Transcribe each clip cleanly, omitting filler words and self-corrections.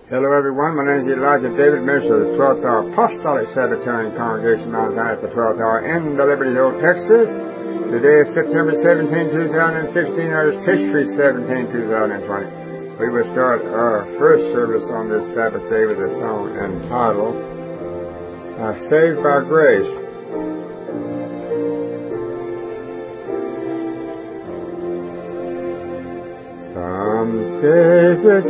Hello everyone, my name is Elijah David, minister of the 12th Hour Apostolic Sabbatarian Congregation, Mount Zion at the 12th Hour in the Liberty Hill, Texas. Today is September 17, 2016, or is Tishri 17, 2020. We will start our first service on this Sabbath day with a song entitled, Saved by Grace. Someday this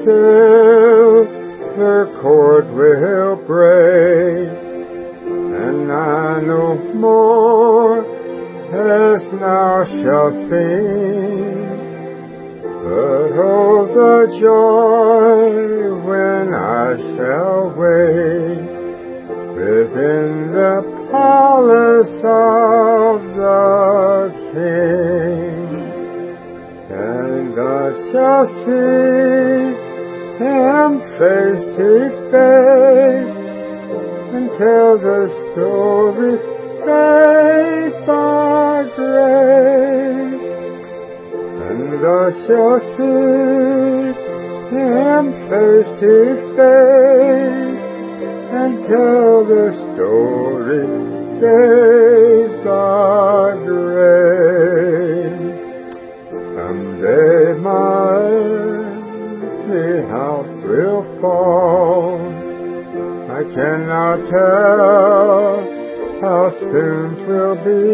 silver cord will break, and I no more as now shall sing. But oh, the joy when I shall wake within the palace of the King. And I shall see Him face to face and tell the story saved by grace. And I shall see Him face to face and tell the story saved by grace. Someday my empty house will fall. I cannot tell how soon 'twill be,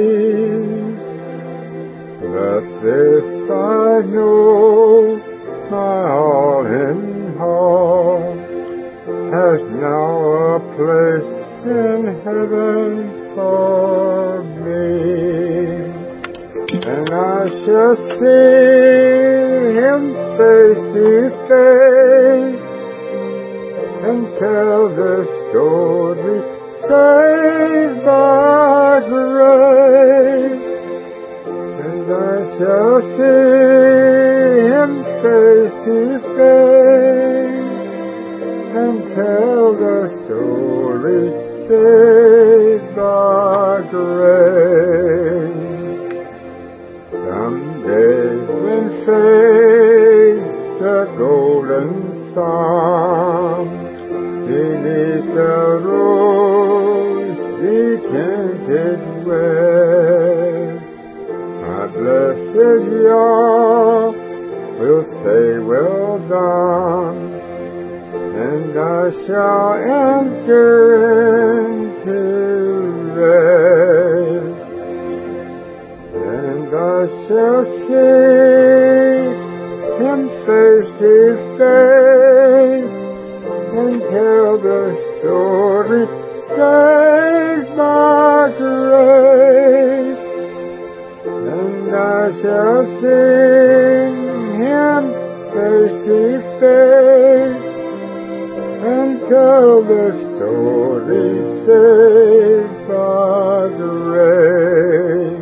but this I know, my all in all has now a place in heaven for me. And I shall see Him face to face and tell the story saved by grace. And I shall see Him face to face and tell the story saved by grace. Someday when face the golden sun beneath the rosy tinted west, my blessed Yah will say, well done, and I shall enter into rest. And I shall see Him face to face and tell the story saved by grace. And I shall see Him face to face and tell the story saved by grace.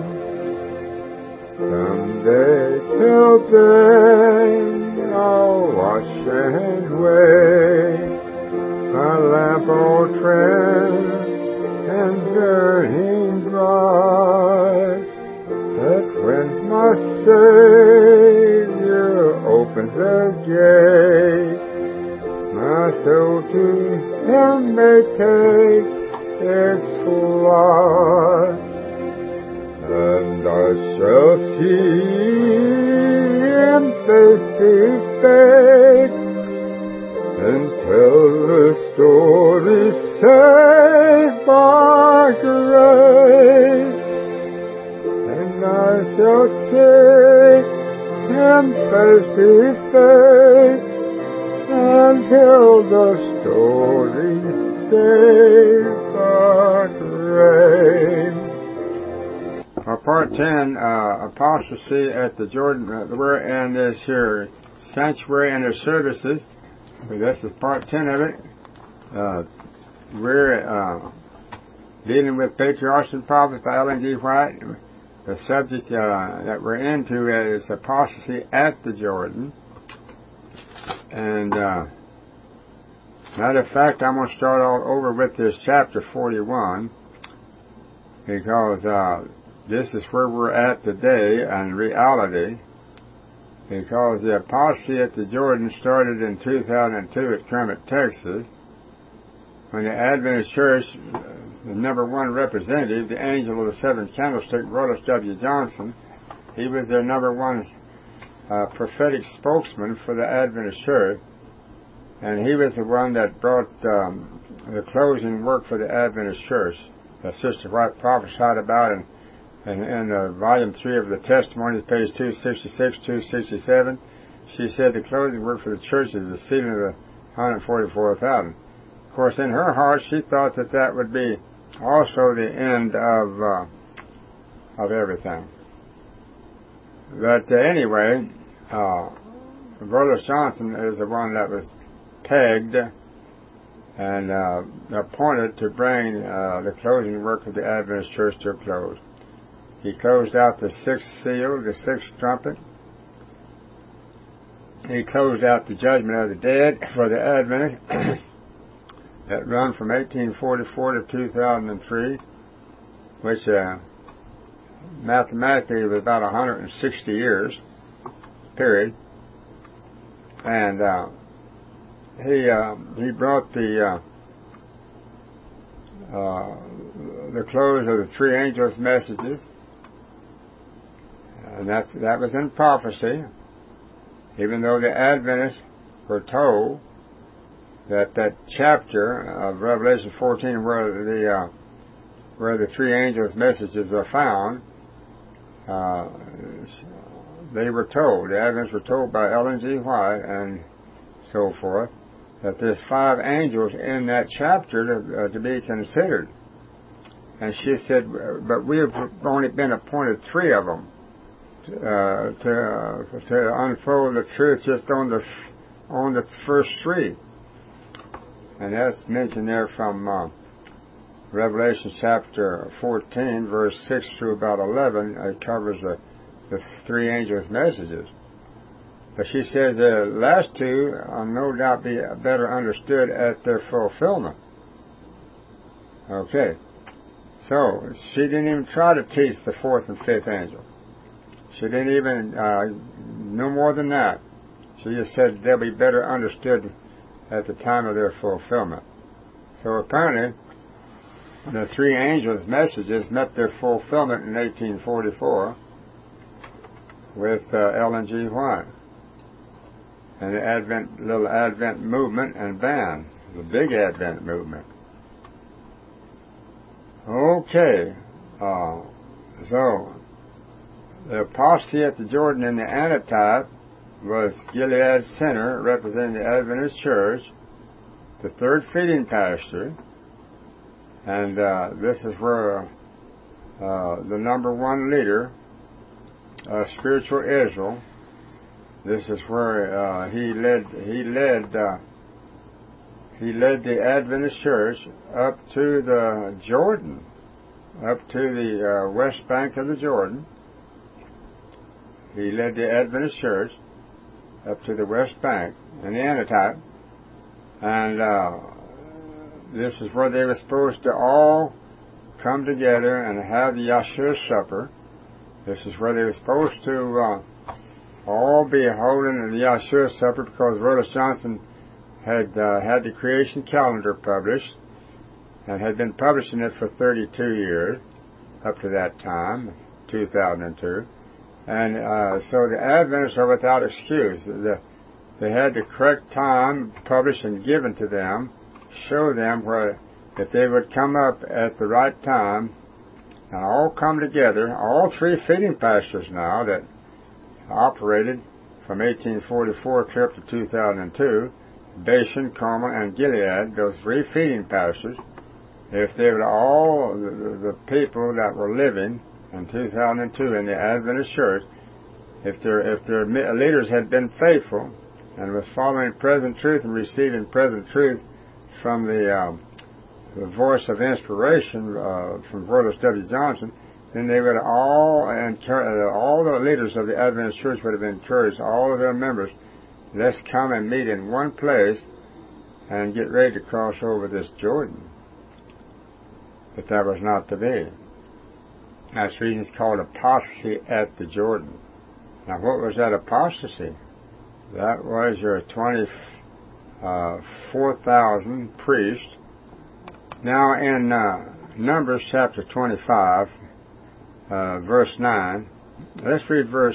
Someday till then I'll watch and wait, my lamp all trimmed and burning bright, that when my Savior opens the gate, my soul to Him may take its flight. And I shall see Him face to face and tell the story saved by grace. And I shall see Him face to face and tell the story saved by grace. Part 10, Apostasy at the Jordan, we're in this here sanctuary and their services. This is part 10 of it. We're dealing with Patriarchs and Prophets by Ellen G. White. The subject that we're into is apostasy at the Jordan. And matter of fact, I'm going to start all over with this chapter 41 because this is where we're at today in reality. because the apostasy at the Jordan started in 2002 at Kermit, Texas, when the Adventist Church, the number one representative, the angel of the seventh candlestick, Rollus W. Johnson, he was their number one prophetic spokesman for the Adventist Church, and he was the one that brought the closing work for the Adventist Church that Sister White prophesied about in Volume 3 of the Testimonies, page 266, 267. She said the closing work for the church is the sealing of the 144,000. Of course, in her heart, she thought that that would be also the end of everything. But anyway, Rollus Johnson is the one that was pegged and appointed to bring the closing work of the Adventist Church to a close. He closed out the sixth seal, the sixth trumpet. He closed out the judgment of the dead for the Adventists that run from 1844 to 2003, which mathematically was about 160 years, period. And he brought the close of the three angels' messages, and that was in prophecy. Even though the Adventists were told that chapter of Revelation 14 where the three angels' messages are found, they were told, the Adventists were told by Ellen G. White and so forth, that there's 5 angels in that chapter to be considered. And she said, but we have only been appointed 3 of them to unfold the truth just on the first 3. And that's mentioned there from Revelation chapter 14, verse 6 through about 11. It covers the 3 angels' messages. But she says the last 2 will no doubt be better understood at their fulfillment. Okay. So, she didn't even try to teach the 4th and 5th angel. She didn't even, no more than that. She just said they'll be better understood at the time of their fulfillment. So apparently, the 3 angels' messages met their fulfillment in 1844 with Ellen G. White and the little Advent movement and band, the big Advent movement. Okay, so the apostasy at the Jordan in the antitype was Gilead Center, representing the Adventist Church, the 3rd feeding pasture, and this is where the number one leader of spiritual Israel. This is where he led the Adventist Church up to the Jordan, up to the west bank of the Jordan. He led the Adventist Church up to the west bank in the antitype, and this is where they were supposed to all come together and have the Yahshua supper. This is where they were supposed to all be holding the Yahshua supper, because Rollus Johnson had had the creation calendar published and had been publishing it for 32 years up to that time, 2002. And so the Adventists are without excuse. They had the correct time published and given to them, show them that they would come up at the right time and all come together, all 3 feeding pastures now that operated from 1844 clear up to 2002, Bashan, Carmel, and Gilead, those 3 feeding pastures. If they were all the people that were living in 2002 in the Adventist Church, if their leaders had been faithful and was following present truth and receiving present truth from the voice of inspiration from Rollus W. Johnson, then they would all the leaders of the Adventist Church would have encouraged all of their members, let's come and meet in one place and get ready to cross over this Jordan. But that was not to be. That's the reason it's called apostasy at the Jordan. Now, what was that apostasy? That was your 24,000 priests. Now, in Numbers chapter 25, verse 9, let's read verse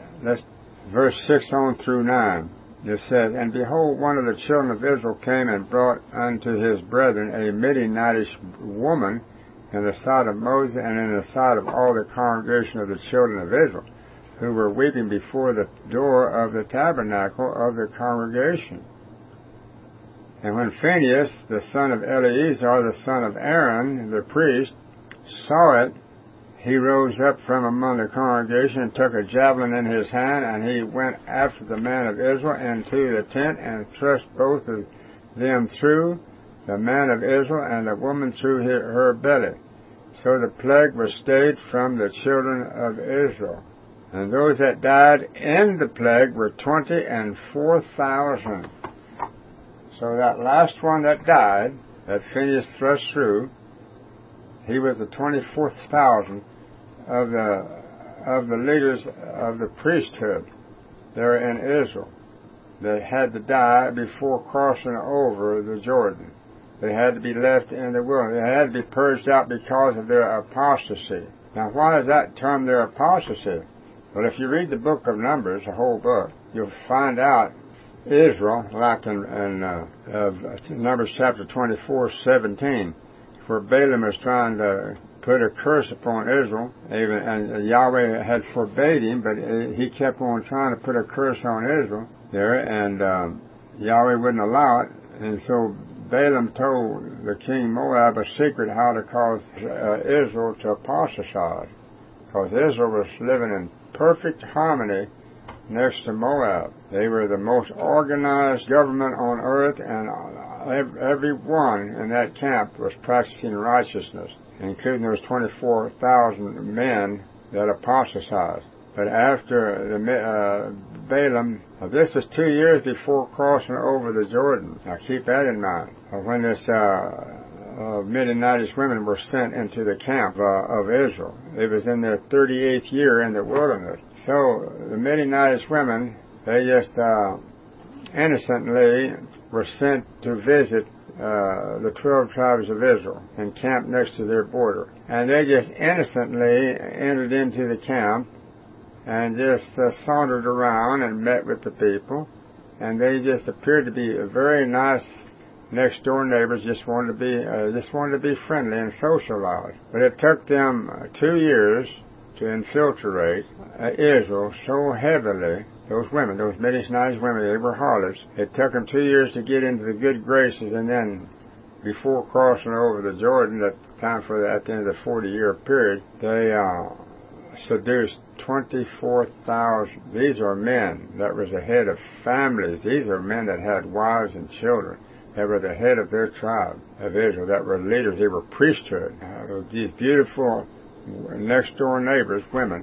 6 on through 9. It said, And behold, one of the children of Israel came and brought unto his brethren a Midianitish woman in the sight of Moses and in the sight of all the congregation of the children of Israel, who were weeping before the door of the tabernacle of the congregation. And when Phinehas, the son of Eleazar, the son of Aaron, the priest, saw it, he rose up from among the congregation and took a javelin in his hand, and he went after the man of Israel into the tent and thrust both of them through, the man of Israel and the woman through her belly. So the plague was stayed from the children of Israel. And those that died in the plague were 24,000. So that last one that died, that Phinehas thrust through, he was the 24,000 of the leaders of the priesthood there in Israel. They had to die before crossing over the Jordan. They had to be left in the wilderness. They had to be purged out because of their apostasy. Now, why is that term their apostasy? Well, if you read the book of Numbers, the whole book, you'll find out Israel, like in Numbers chapter 24:17, where Balaam was trying to put a curse upon Israel, and Yahweh had forbade him, but he kept on trying to put a curse on Israel there, and Yahweh wouldn't allow it, and so Balaam told the king Moab a secret how to cause Israel to apostatize, because Israel was living in perfect harmony next to Moab. They were the most organized government on earth, and everyone in that camp was practicing righteousness, including those 24,000 men that apostatized. But after Balaam, this was 2 years before crossing over the Jordan. Now keep that in mind. When this Midianitish women were sent into the camp of Israel. It was in their 38th year in the wilderness. So the Midianitish women, they just innocently were sent to visit the 12 tribes of Israel and camped next to their border. And they just innocently entered into the camp and just sauntered around and met with the people. And they just appeared to be very nice next door neighbors, just wanted to be friendly and socialize. But it took them 2 years to infiltrate Israel so heavily. Those women, those Midianitish women, they were harlots. It took them 2 years to get into the good graces, and then before crossing over the Jordan, at the end of the 40-year period, they seduced 24,000. These are men that was the head of families. These are men that had wives and children. They were the head of their tribe of Israel. That were leaders. They were priesthood. These beautiful next-door neighbors, women.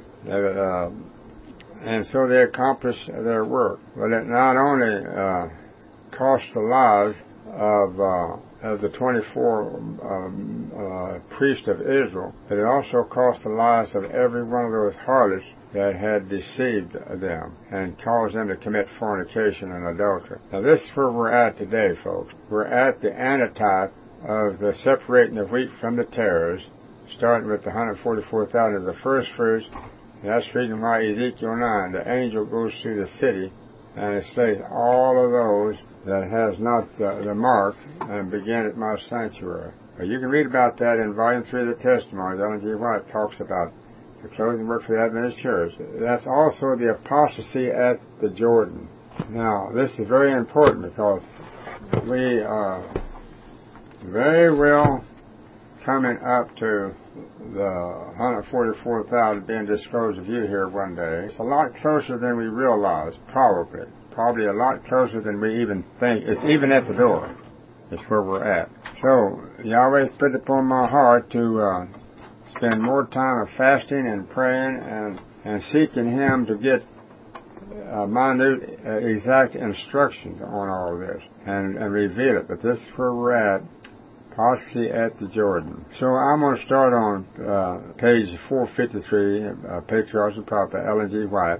And so they accomplished their work. But it not only cost the lives of the 24 priests of Israel, but it also cost the lives of every one of those harlots that had deceived them and caused them to commit fornication and adultery. Now this is where we're at today, folks. We're at the antitype of the separating the wheat from the tares, starting with the 144,000 as the first fruits. And that's the reason why Ezekiel 9, the angel goes through the city, and it says, all of those that has not the mark and begin at my sanctuary. Well, you can read about that in Volume 3 of the Testimonies. Ellen G. White talks about the closing work for the Adventist Church. That's also the apostasy at the Jordan. Now, this is very important because we are very well coming up to the 144,000 being disclosed to you here one day. It's a lot closer than we realize, probably. Probably a lot closer than we even think. It's even at the door. It's where we're at. So, Yahweh put it upon my heart to spend more time of fasting and praying and seeking Him to get minute, exact instructions on all of this and reveal it. But this is where we're at. Apostasy at the Jordan. So I'm going to start on page 453, Patriarchs and Prophet, Ellen G. White.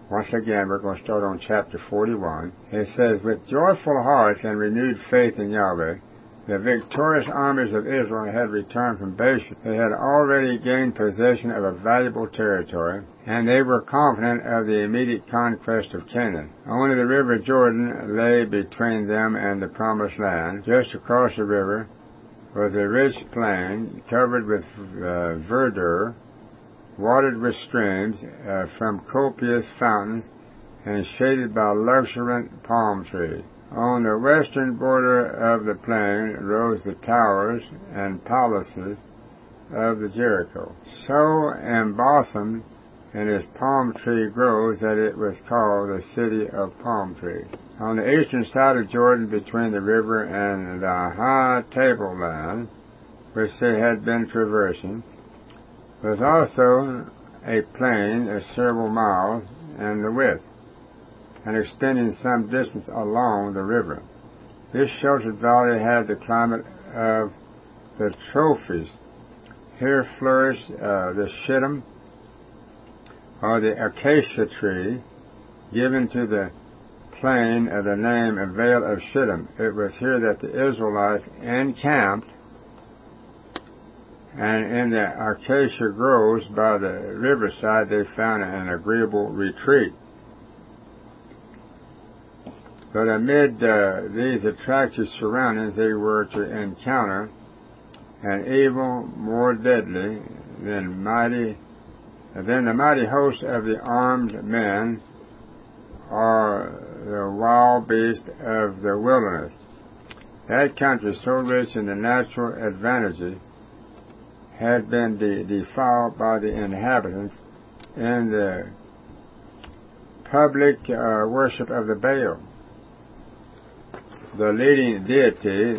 Once again, we're going to start on chapter 41. It says, with joyful hearts and renewed faith in Yahweh, the victorious armies of Israel had returned from Bashan. They had already gained possession of a valuable territory, and they were confident of the immediate conquest of Canaan. Only the river Jordan lay between them and the promised land. Just across the river was a rich plain covered with verdure, watered with streams from copious fountains, and shaded by luxuriant palm trees. On the western border of the plain rose the towers and palaces of the Jericho, so embosomed in its palm tree groves that it was called the city of palm trees. On the eastern side of Jordan, between the river and the high tableland which they had been traversing, was also a plain of several miles in the width, and extending some distance along the river. This sheltered valley had the climate of the Trophies. Here flourished the shittim, or the acacia tree, given to the plain of the name of Vale of Shittim. It was here that the Israelites encamped, and in the acacia groves by the riverside they found an agreeable retreat. But amid these attractive surroundings, they were to encounter an evil more deadly than the mighty host of the armed men, or the wild beasts of the wilderness. That country, so rich in the natural advantages, had been defiled by the inhabitants in the public worship of the Baal. The leading deity,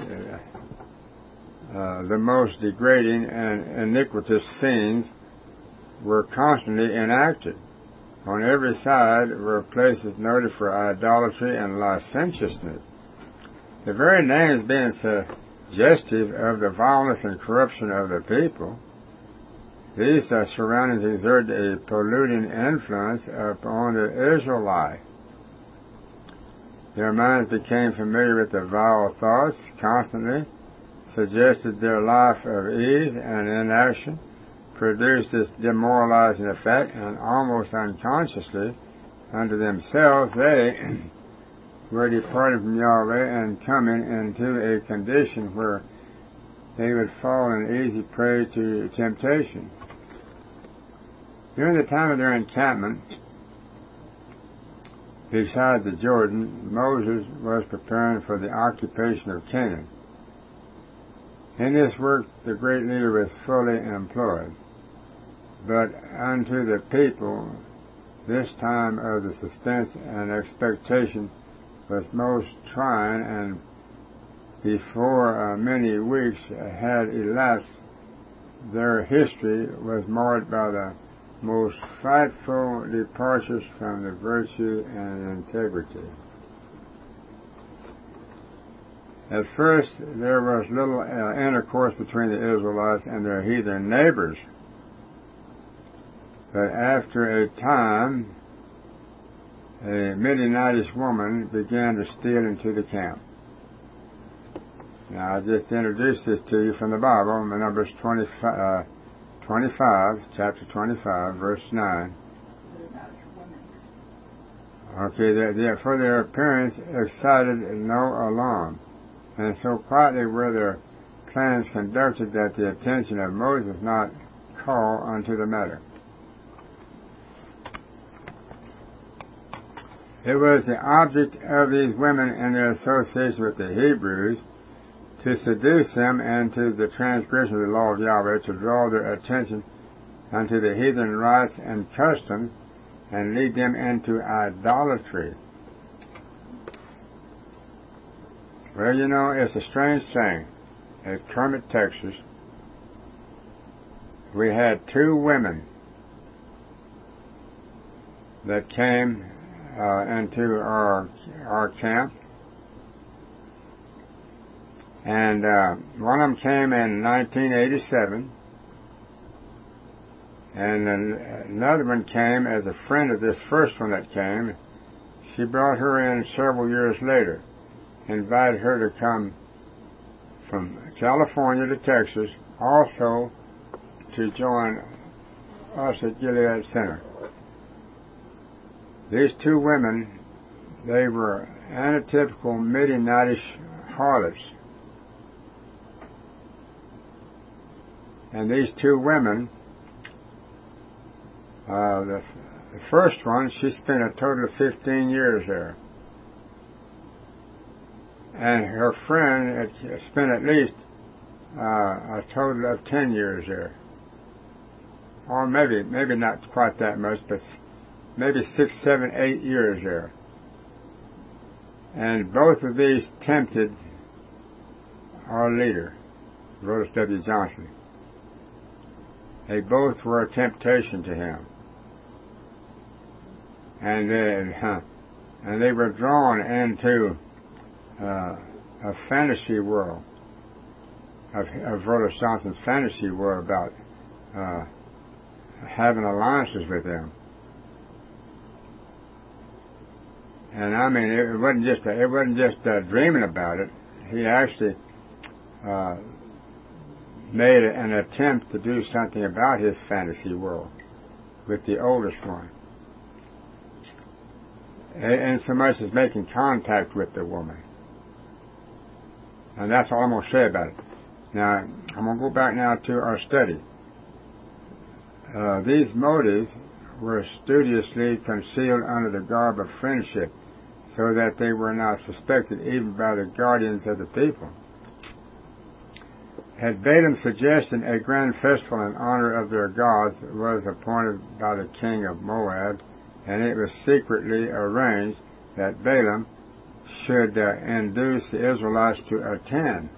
the most degrading and iniquitous scenes were constantly enacted. On every side were places noted for idolatry and licentiousness. The very names being suggestive of the violence and corruption of the people, these surroundings exerted a polluting influence upon the Israelites. Their minds became familiar with the vile thoughts, constantly suggested their life of ease and inaction, produced this demoralizing effect, and almost unconsciously, unto themselves, they were departing from Yahweh and coming into a condition where they would fall an easy prey to temptation. During the time of their encampment beside the Jordan, Moses was preparing for the occupation of Canaan. In this work the great leader was fully employed. But unto the people this time of the suspense and expectation was most trying, and before many weeks had elapsed, their history was marred by the most frightful departures from the virtue and integrity. At first, there was little intercourse between the Israelites and their heathen neighbors. But after a time, a Midianitish woman began to steal into the camp. Now, I just introduced this to you from the Bible, Numbers 25, chapter 25, verse 9. Okay, for their appearance excited no alarm, and so quietly were their plans conducted that the attention of Moses was not called unto the matter. It was the object of these women in their association with the Hebrews to seduce them into the transgression of the law of Yahweh, to draw their attention unto the heathen rites and customs, and lead them into idolatry. Well, you know, it's a strange thing. At Kermit, Texas, we had two women that came into our camp, and one of them came in 1987, And another one came as a friend of this first one that came. She brought her in several years later, invited her to come from California to Texas, also to join us at Gilead Center. These two women, they were anatypical Midianitish harlots. And these two women, the first one, she spent a total of 15 years there. And her friend had spent at least a total of 10 years there. Or maybe not quite that much, but maybe 6, 7, 8 years there. And both of these tempted our leader, Rhodes W. Johnson. They both were a temptation to him. And they were drawn into a fantasy world, of Rhodes Johnson's fantasy world about having alliances with them. And I mean, it wasn't just dreaming about it. He actually made an attempt to do something about his fantasy world with the oldest one, and so much as making contact with the woman. And that's all I'm going to say about it. Now, I'm going to go back now to our study. These motives were studiously concealed under the garb of friendship, so that they were not suspected even by the guardians of the people. At Balaam's suggestion, a grand festival in honor of their gods was appointed by the king of Moab, and it was secretly arranged that Balaam should induce the Israelites to attend.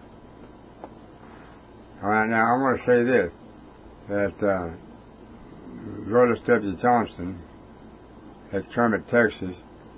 All right, now I want to say this, that Rhodes W. Johnson at Kermit, Texas,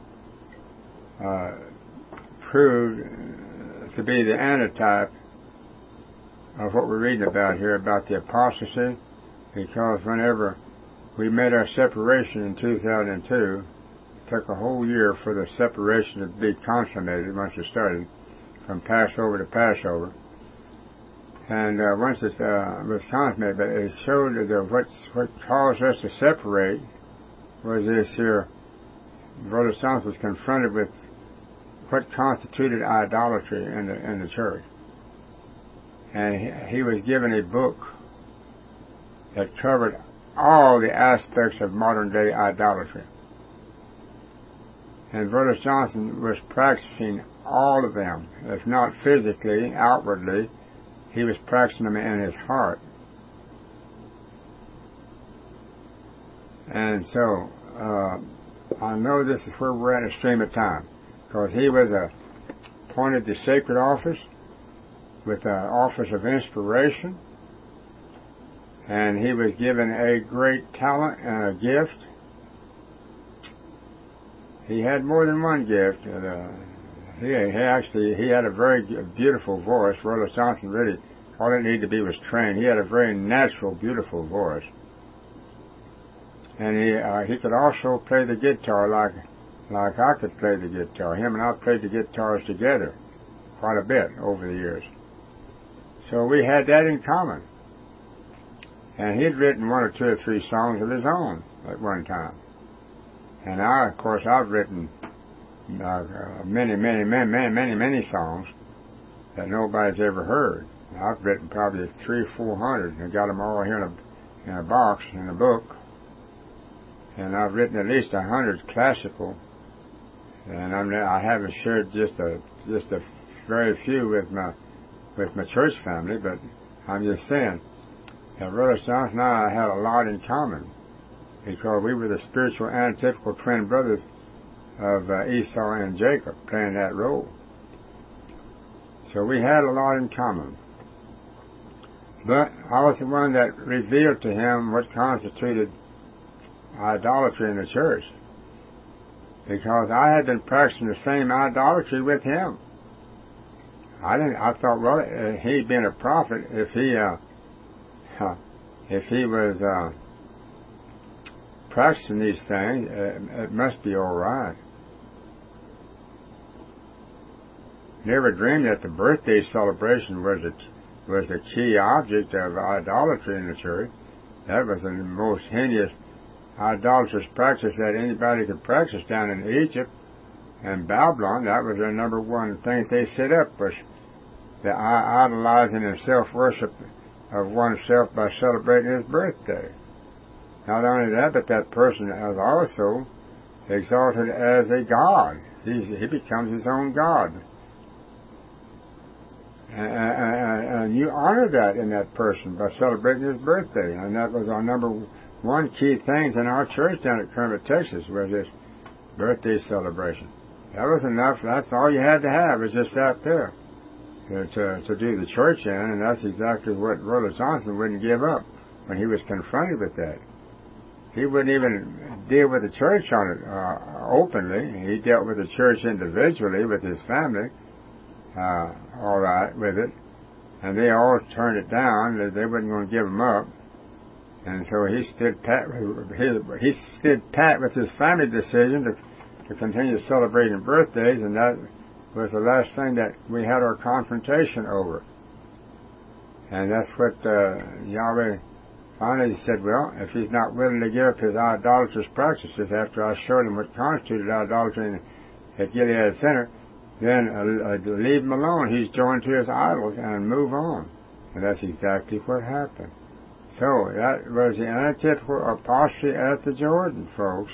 proved to be the antitype of what we're reading about here, about the apostasy, because whenever we made our separation in 2002, it took a whole year for the separation to be consummated once it started, from Passover to Passover. And once it was consummated, but it showed that what caused us to separate was this here. Brother Johnson was confronted with what constituted idolatry in the church. And he was given a book that covered all the aspects of modern day idolatry. And Brother Johnson was practicing all of them. If not physically, outwardly, he was practicing them in his heart. And so, I know this is where we're at a stream of time, because he was appointed to sacred office with an office of inspiration, and he was given a great talent and a gift. He had more than one gift. He had a very beautiful voice. Rhodes Johnson really, all it needed to be was trained. He had a very natural, beautiful voice. And he could also play the guitar like I could play the guitar. Him and I played the guitars together quite a bit over the years. So we had that in common. And he'd written 1 or 2 or 3 songs of his own at one time. And I've written many songs that nobody's ever heard. I've written probably 300 or 400 and got them all here in a box, in a book. And I've written at least 100 classical. And I haven't shared just a very few with my church family, but I'm just saying that Rhodes Johnson and I had a lot in common, because we were the spiritual antithetical twin brothers of Esau and Jacob, playing that role. So we had a lot in common. But I was the one that revealed to him what constituted idolatry in the church, because I had been practicing the same idolatry with him. I thought, well, he being a prophet, if he was practicing these things, it must be all right. Never dreamed that the birthday celebration was the key object of idolatry in the church. That was the most heinous idolatrous practice that anybody could practice down in Egypt and Babylon. That was their number one thing they set up, was the idolizing and self-worship of oneself by celebrating his birthday. Not only that, but that person is also exalted as a god. He becomes his own god. And you honor that in that person by celebrating his birthday. And that was our number one key things in our church down at Kermit, Texas, was this birthday celebration. That was enough. That's all you had to have, was just that there to do the church in. And that's exactly what Brother Johnson wouldn't give up when he was confronted with that. He wouldn't even deal with the church on it openly. He dealt with the church individually with his family. All right with it, and they all turned it down. They wasn't going to give him up, and so he stood pat. He stood pat with his family decision to continue celebrating birthdays, and that was the last thing that we had our confrontation over. And that's what Yahweh finally said. Well, if he's not willing to give up his idolatrous practices after I showed him what constituted idolatry at Gilead Center, then leave him alone. He's joined to his idols and move on. And that's exactly what happened. So that was the antithetical apostasy at the Jordan, folks.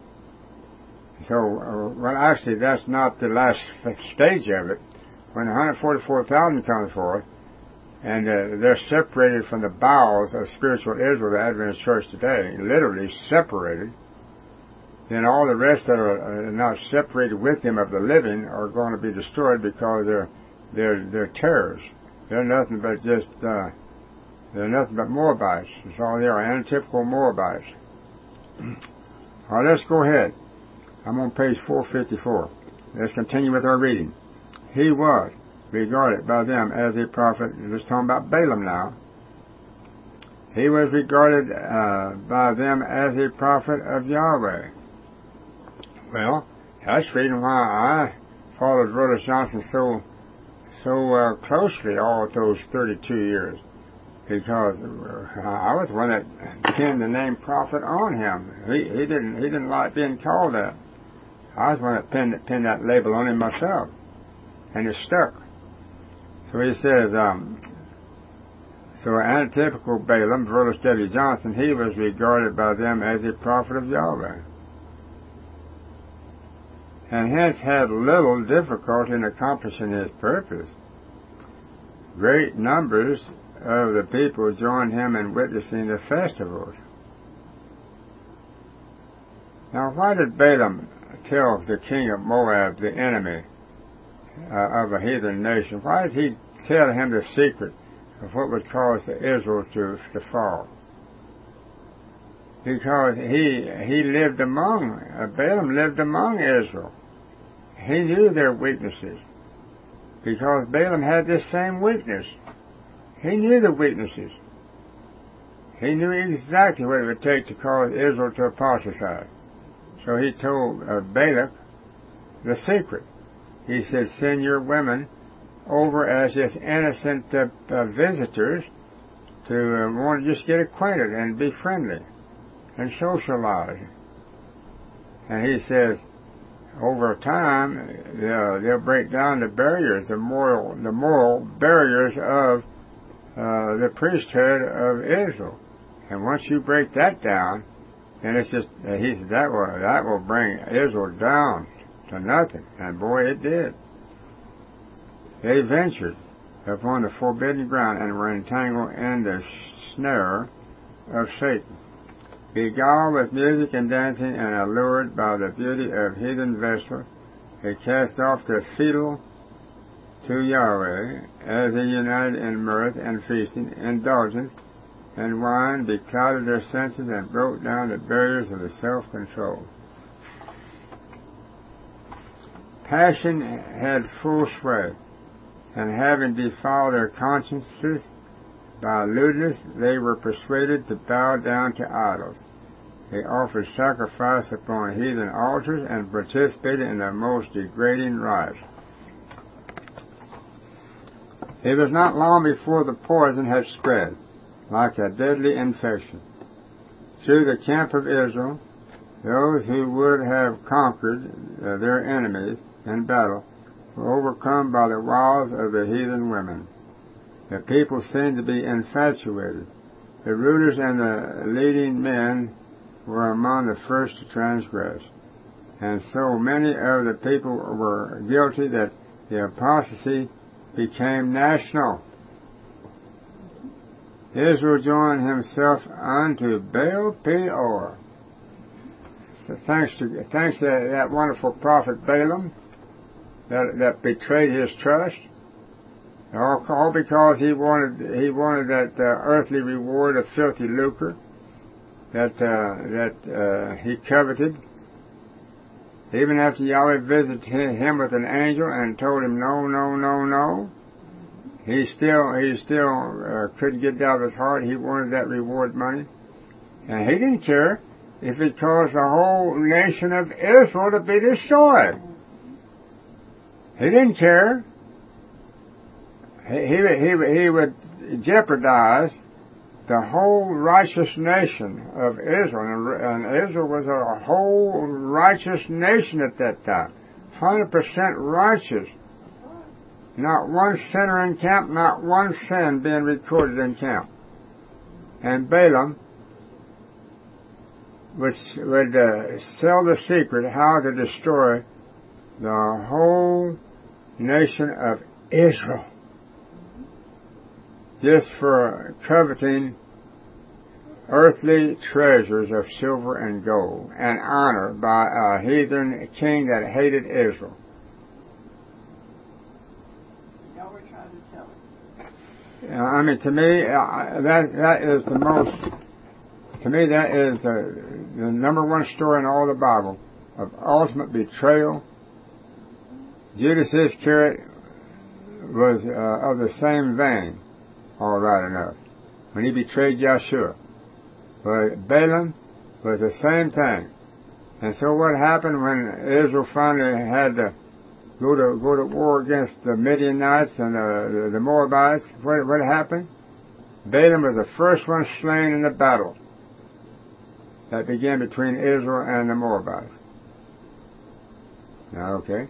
So, well, actually, that's not the last stage of it. When 144,000 comes forth, and they're separated from the bowels of spiritual Israel, the Adventist Church today, literally separated, then all the rest that are not separated with him of the living are going to be destroyed because they're terrors. They're nothing but they're nothing but Moabites. That's all they are, antitypical Moabites. All right, let's go ahead. I'm on page 454. Let's continue with our reading. He was regarded by them as a prophet. Let's talk about Balaam now. He was regarded by them as a prophet of Yahweh. Well, that's the reason why I followed Brother Johnson so closely all those 32 years, because I was the one that pinned the name prophet on him. He didn't like being called that. I was the one that pinned that label on him myself, and it stuck. So he says, so antitypical Balaam, Brother W. Johnson, he was regarded by them as a prophet of Yahweh, and hence had little difficulty in accomplishing his purpose. Great numbers of the people joined him in witnessing the festivals. Now, why did Balaam tell the king of Moab, the enemy of a heathen nation, why did he tell him the secret of what would cause Israel to fall? Because Balaam lived among Israel. He knew their weaknesses, because Balaam had this same weakness. He knew the weaknesses. He knew exactly what it would take to cause Israel to apostatize. So he told Balak the secret. He said, send your women over as just innocent visitors to want to just get acquainted and be friendly and socialize. And he says, over time, they'll break down the barriers, the moral barriers of the priesthood of Israel. And once you break that down, then it's just, he said, that will bring Israel down to nothing. And boy, it did. They ventured upon the forbidden ground and were entangled in the snare of Satan. Beguiled with music and dancing and allured by the beauty of heathen vessels, they cast off their fiddle to Yahweh as they united in mirth and feasting, indulgence and wine, beclouded their senses and broke down the barriers of the self-control. Passion had full sway, and having defiled their consciences by lewdness, they were persuaded to bow down to idols. They offered sacrifice upon heathen altars and participated in the most degrading rites. It was not long before the poison had spread, like a deadly infection. Through the camp of Israel, those who would have conquered their enemies in battle were overcome by the wiles of the heathen women. The people seemed to be infatuated. The rulers and the leading men were among the first to transgress. And so many of the people were guilty that the apostasy became national. Israel joined himself unto Baal Peor. So thanks to that wonderful prophet Balaam that betrayed his trust, all because he wanted that earthly reward of filthy lucre that he coveted. Even after Yahweh visited him with an angel and told him no, he still couldn't get it out of his heart. He wanted that reward money, and he didn't care if it caused the whole nation of Israel to be destroyed. He didn't care. He would jeopardize the whole righteous nation of Israel, and Israel was a whole righteous nation at that time, 100% righteous. Not one sinner in camp, not one sin being recorded in camp. And Balaam would sell the secret how to destroy the whole nation of Israel, just for coveting earthly treasures of silver and gold and honor by a heathen king that hated Israel. Now we're trying to tell it. I mean, to me, that is the most. To me, that is the number one story in all the Bible of ultimate betrayal. Judas Iscariot was of the same vein, all right enough, when he betrayed Yeshua. But Balaam was the same thing. And so what happened when Israel finally had to go to war against the Midianites and the Moabites? What happened? Balaam was the first one slain in the battle that began between Israel and the Moabites. Now, okay.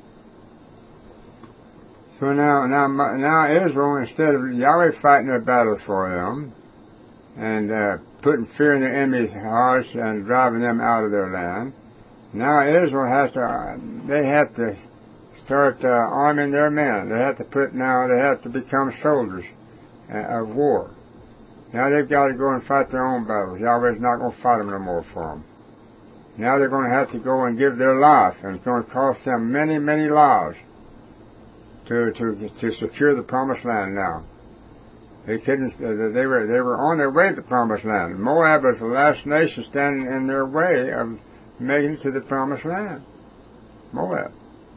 So now Israel, instead of Yahweh fighting their battles for them and putting fear in their enemies' hearts and driving them out of their land, now Israel have to start arming their men. They have to become soldiers of war. Now they've got to go and fight their own battles. Yahweh's not going to fight them no more for them. Now they're going to have to go and give their life, and it's going to cost them many, many lives to secure the promised land. Now they couldn't. They were on their way to the promised land. Moab was the last nation standing in their way of making it to the promised land. Moab.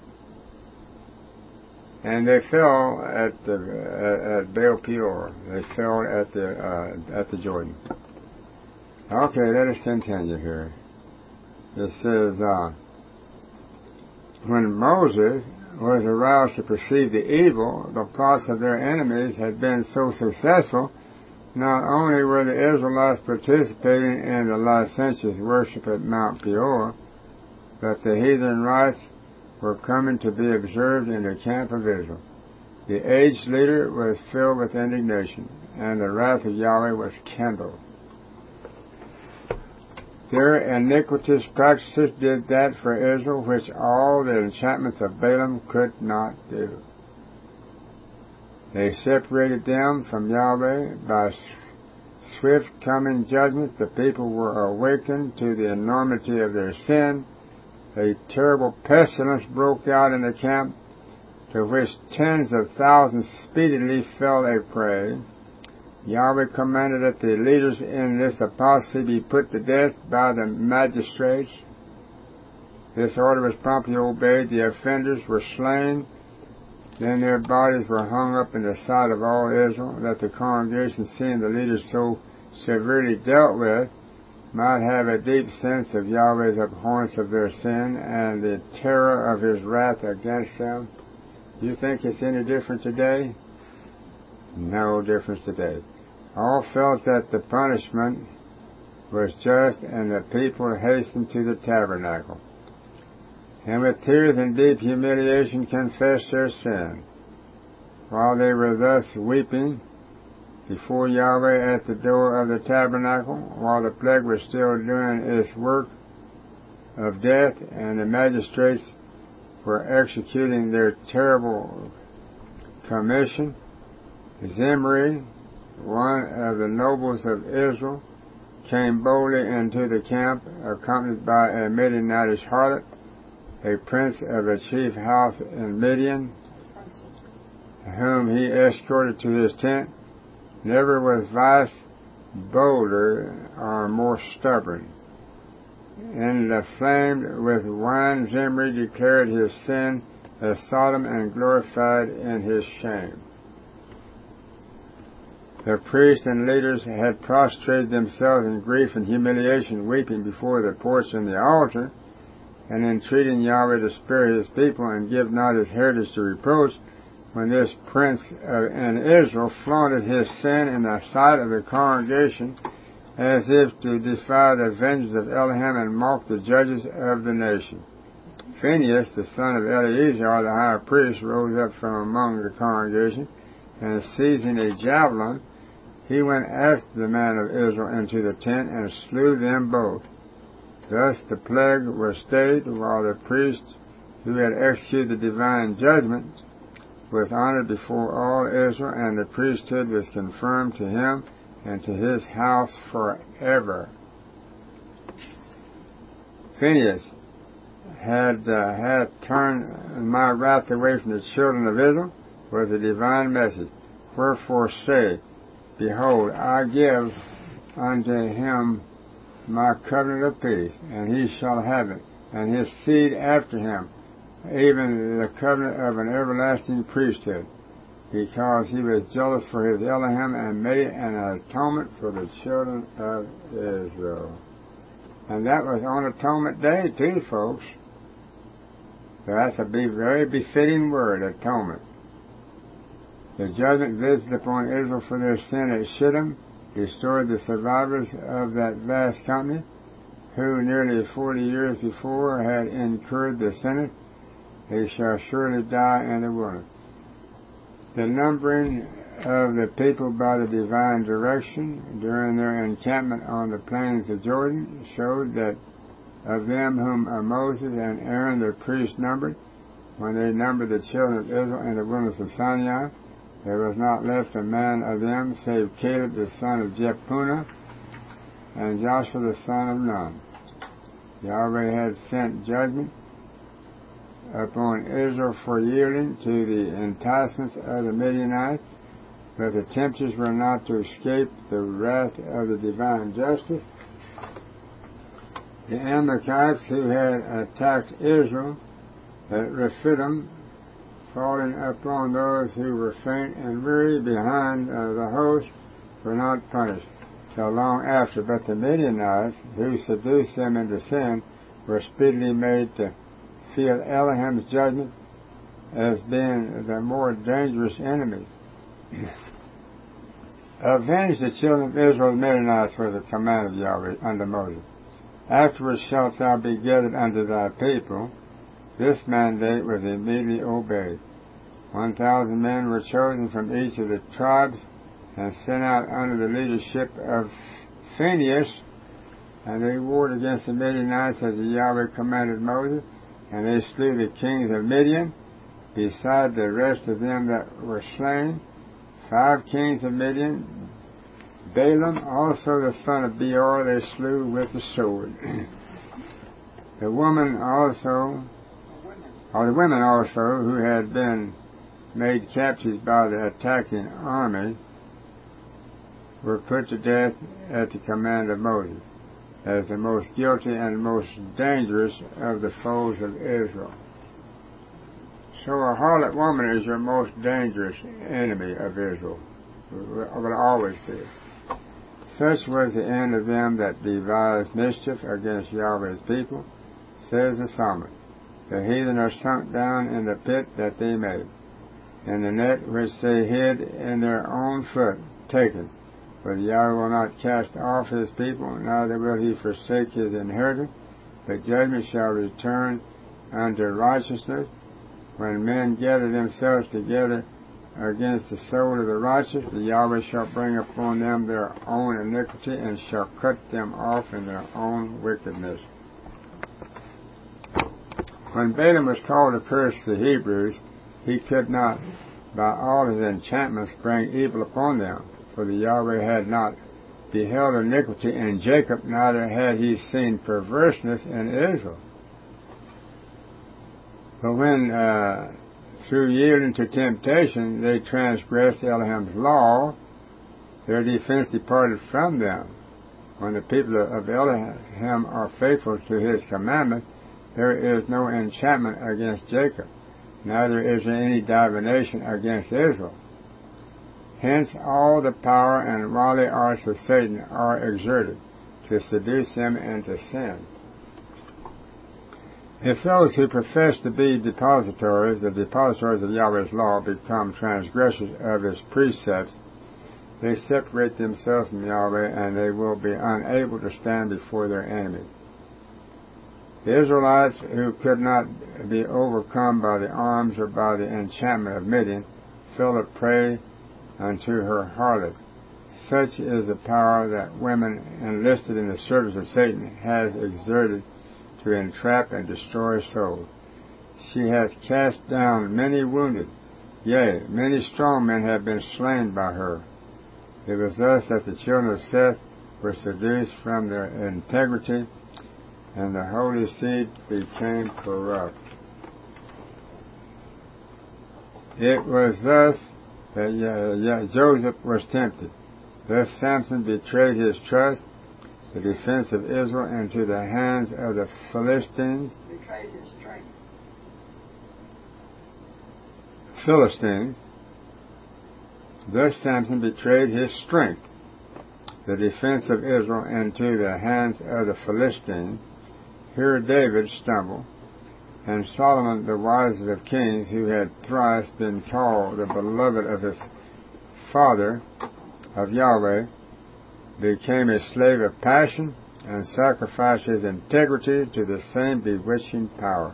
And they fell at Baal Peor. They fell at the Jordan. Okay, let us continue here. It says, when Moses was aroused to perceive the evil, the plots of their enemies had been so successful, not only were the Israelites participating in the licentious worship at Mount Peor, but the heathen rites were coming to be observed in the camp of Israel. The aged leader was filled with indignation, and the wrath of Yahweh was kindled. Their iniquitous practices did that for Israel which all the enchantments of Balaam could not do. They separated them from Yahweh by swift coming judgments. The people were awakened to the enormity of their sin. A terrible pestilence broke out in the camp, to which tens of thousands speedily fell a prey. Yahweh commanded that the leaders in this apostasy be put to death by the magistrates. This order was promptly obeyed. The offenders were slain. Then their bodies were hung up in the sight of all Israel, that the congregation, seeing the leaders so severely dealt with, might have a deep sense of Yahweh's abhorrence of their sin and the terror of His wrath against them. Do you think it's any different today? No difference today. All felt that the punishment was just, and the people hastened to the tabernacle, and with tears and deep humiliation confessed their sin. While they were thus weeping before Yahweh at the door of the tabernacle, while the plague was still doing its work of death, and the magistrates were executing their terrible commission, Zimri, one of the nobles of Israel, came boldly into the camp, accompanied by a Midianitish harlot, a prince of a chief house in Midian, whom he escorted to his tent. Never was vice bolder or more stubborn. Inflamed with wine, Zimri declared his sin as Sodom and glorified in his shame. The priests and leaders had prostrated themselves in grief and humiliation, weeping before the porch and the altar, and entreating Yahweh to spare His people and give not His heritage to reproach, when this prince in Israel flaunted his sin in the sight of the congregation, as if to defy the vengeance of Elohim and mock the judges of the nation. Phinehas, the son of Eleazar, the high priest, rose up from among the congregation, and seizing a javelin, he went after the man of Israel into the tent and slew them both. Thus the plague was stayed, while the priest who had executed the divine judgment was honored before all Israel, and the priesthood was confirmed to him and to his house forever. Phinehas had turned my wrath away from the children of Israel was a divine message. Wherefore say, Behold, I give unto him my covenant of peace, and he shall have it, and his seed after him, even the covenant of an everlasting priesthood, because he was jealous for his Elohim and made an atonement for the children of Israel. And that was on Atonement Day too, folks. So that's a very befitting word, atonement. The judgment visited upon Israel for their sin at Shittim restored the survivors of that vast company, who nearly 40 years before had incurred the sentence, they shall surely die in the wilderness. The numbering of the people by the divine direction during their encampment on the plains of Jordan showed that of them whom Moses and Aaron the priests numbered, when they numbered the children of Israel in the wilderness of Sinai, there was not left a man of them save Caleb the son of Jephunneh and Joshua the son of Nun. Yahweh had sent judgment upon Israel for yielding to the enticements of the Midianites, but the tempters were not to escape the wrath of the divine justice. The Amalekites who had attacked Israel at Rephidim, falling upon those who were faint and weary behind the host, were not punished till long after. But the Midianites, who seduced them into sin, were speedily made to feel Elohim's judgment as being the more dangerous enemy. Avenge the children of Israel, the Midianites, was the command of Yahweh unto Moses. Afterwards shalt thou be gathered unto thy people. This mandate was immediately obeyed. 1,000 men were chosen from each of the tribes and sent out under the leadership of Phinehas, and they warred against the Midianites as the Yahweh commanded Moses, and they slew the kings of Midian, beside the rest of them that were slain, 5 kings of Midian. Balaam also the son of Beor they slew with the sword. The women also, who had been made captives by the attacking army, were put to death at the command of Moses, as the most guilty and most dangerous of the foes of Israel. So a harlot woman is your most dangerous enemy of Israel. Will always be. Such was the end of them that devised mischief against Yahweh's people, says the psalmist. The heathen are sunk down in the pit that they made, and the net which they hid in their own foot taken. For Yahweh will not cast off his people, neither will he forsake his inheritance, but judgment shall return unto righteousness. When men gather themselves together against the soul of the righteous, the Yahweh shall bring upon them their own iniquity, and shall cut them off in their own wickedness. When Balaam was called to curse the Hebrews, he could not, by all his enchantments, bring evil upon them, for the Yahweh had not beheld iniquity in Jacob, neither had he seen perverseness in Israel. But when, through yielding to temptation, they transgressed Elohim's law, their defense departed from them. When the people of Elohim are faithful to his commandments, there is no enchantment against Jacob, neither is there any divination against Israel. Hence all the power and wily arts of Satan are exerted to seduce them into sin. If those who profess to be the depositories of Yahweh's law, become transgressors of his precepts, they separate themselves from Yahweh, and they will be unable to stand before their enemies. The Israelites, who could not be overcome by the arms or by the enchantment of Midian, fell a prey unto her harlots. Such is the power that women enlisted in the service of Satan has exerted to entrap and destroy souls. She hath cast down many wounded, yea, many strong men have been slain by her. It was thus that the children of Seth were seduced from their integrity, and the holy seed became corrupt. It was thus that Joseph was tempted. Thus Samson betrayed his trust, the defense of Israel, into the hands of the Philistines. Betrayed his strength. Thus Samson betrayed his strength, the defense of Israel, into the hands of the Philistines. Here David stumbled, and Solomon, the wisest of kings, who had thrice been called the beloved of his father, of Yahweh, became a slave of passion and sacrificed his integrity to the same bewitching power.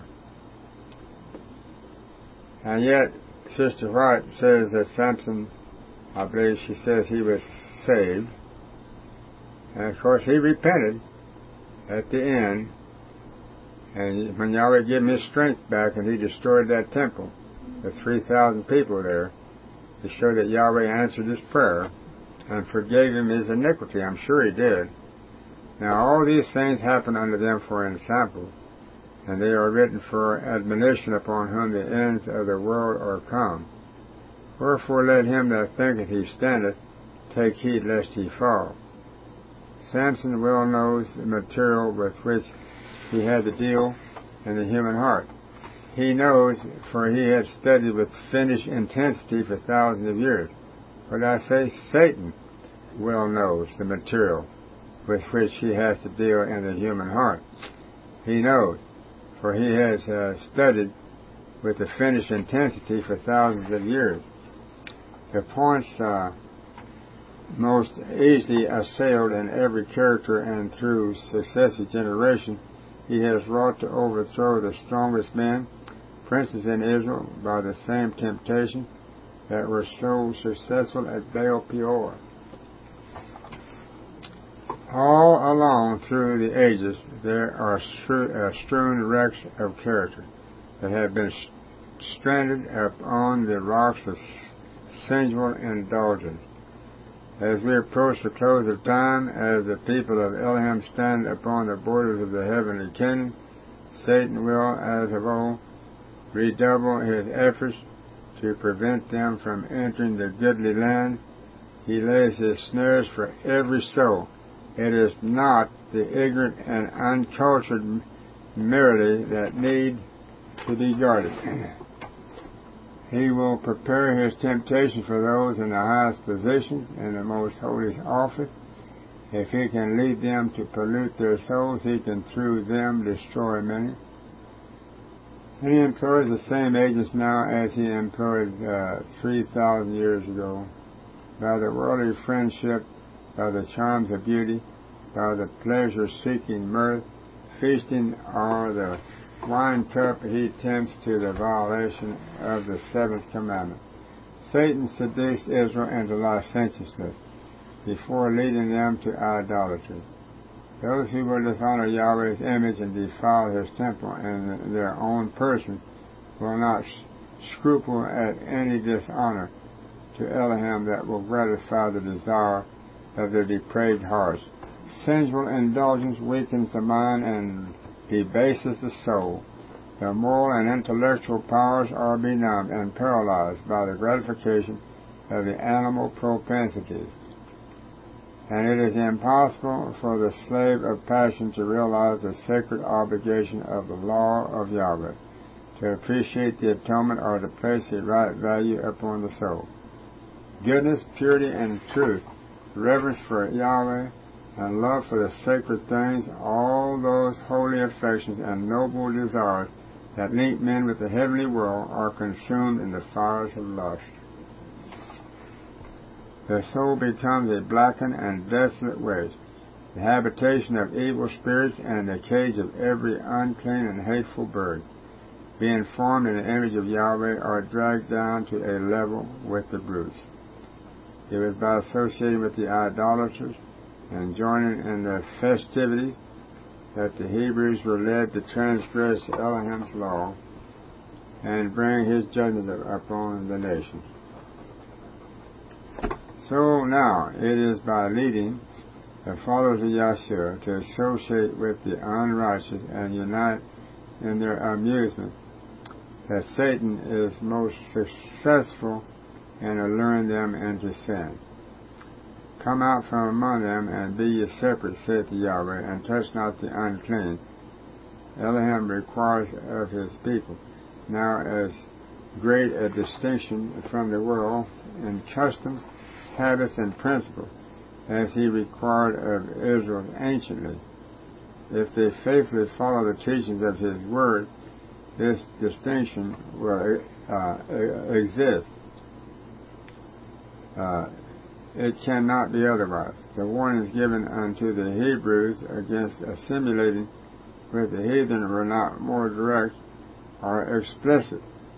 And yet, Sister White says that Samson, I believe she says he was saved. And of course he repented at the end. And when Yahweh gave him his strength back and he destroyed that temple, the 3,000 people there, to show that Yahweh answered his prayer and forgave him his iniquity. I'm sure he did. Now all these things happen unto them for ensample, and they are written for admonition, upon whom the ends of the world are come. Wherefore let him that thinketh he standeth take heed lest he fall. Samson well knows the material with which he had to deal in the human heart. He knows, for he had studied with fiendish intensity for thousands of years. But I say Satan well knows the material with which he has to deal in the human heart. He knows, for he has studied with the fiendish intensity for thousands of years. The points most easily assailed in every character and through successive generations, he has wrought to overthrow the strongest men, princes in Israel, by the same temptation that were so successful at Baal Peor. All along through the ages there are strewn wrecks of character that have been stranded upon the rocks of sensual indulgence. As we approach the close of time, as the people of Elohim stand upon the borders of the heavenly kingdom, Satan will, as of old, redouble his efforts to prevent them from entering the goodly land. He lays his snares for every soul. It is not the ignorant and uncultured merely that need to be guarded. He will prepare his temptation for those in the highest positions and the most holy office. If he can lead them to pollute their souls, he can through them destroy many. And he employs the same agents now as he employed 3,000 years ago. By the worldly friendship, by the charms of beauty, by the pleasure-seeking mirth, feasting, or the wine cup, he tempts to the violation of the seventh commandment. Satan seduced Israel into licentiousness before leading them to idolatry. Those who will dishonor Yahweh's image and defile his temple in their own person will not scruple at any dishonor to Elohim that will gratify the desire of their depraved hearts. Sensual indulgence weakens the mind and debases the soul. The moral and intellectual powers are benumbed and paralyzed by the gratification of the animal propensities. And it is impossible for the slave of passion to realize the sacred obligation of the law of Yahweh, to appreciate the atonement, or to place a right value upon the soul. Goodness, purity, and truth, reverence for Yahweh, and love for the sacred things, all those holy affections and noble desires that link men with the heavenly world, are consumed in the fires of lust. The soul becomes a blackened and desolate waste, the habitation of evil spirits and the cage of every unclean and hateful bird. Being formed in the image of Yahweh, are dragged down to a level with the brutes. It was by associating with the idolaters and joining in the festivities that the Hebrews were led to transgress Elohim's law and bring his judgment upon the nations. So now it is by leading the followers of Yahshua to associate with the unrighteous and unite in their amusement that Satan is most successful in alluring them into sin. Come out from among them, and be ye separate, saith Yahweh, and touch not the unclean. Elohim requires of his people now as great a distinction from the world in customs, habits, and principles as he required of Israel anciently. If they faithfully follow the teachings of his word, this distinction will exist. It cannot be otherwise. The warnings given unto the Hebrews against assimilating with the heathen were not more direct or explicit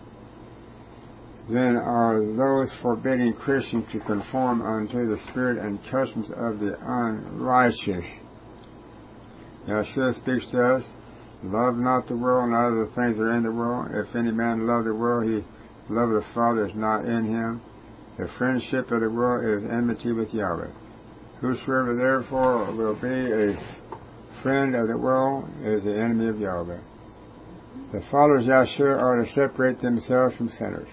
than are those forbidding Christians to conform unto the spirit and customs of the unrighteous. Yahshua speaks to us, love not the world, neither the things that are in the world. If any man love the world, the love of the Father is not in him. The friendship of the world is enmity with Yahweh. Whosoever therefore will be a friend of the world is the enemy of Yahweh. The followers of Yahshua are to separate themselves from sinners,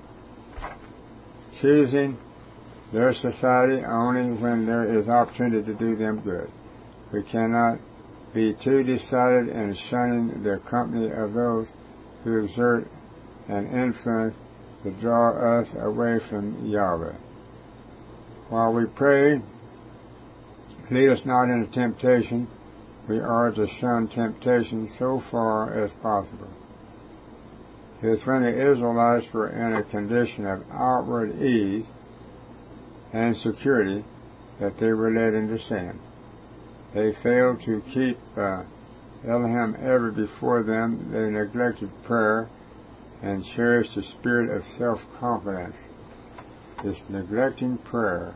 choosing their society only when there is opportunity to do them good. We cannot be too decided in shunning the company of those who exert an influence to draw us away from Yahweh. While we pray, lead us not into temptation, we are to shun temptation so far as possible. It is when the Israelites were in a condition of outward ease and security that they were led into sin. They failed to keep Elohim ever before them. They neglected prayer and cherished a spirit of self-confidence. This neglecting prayer,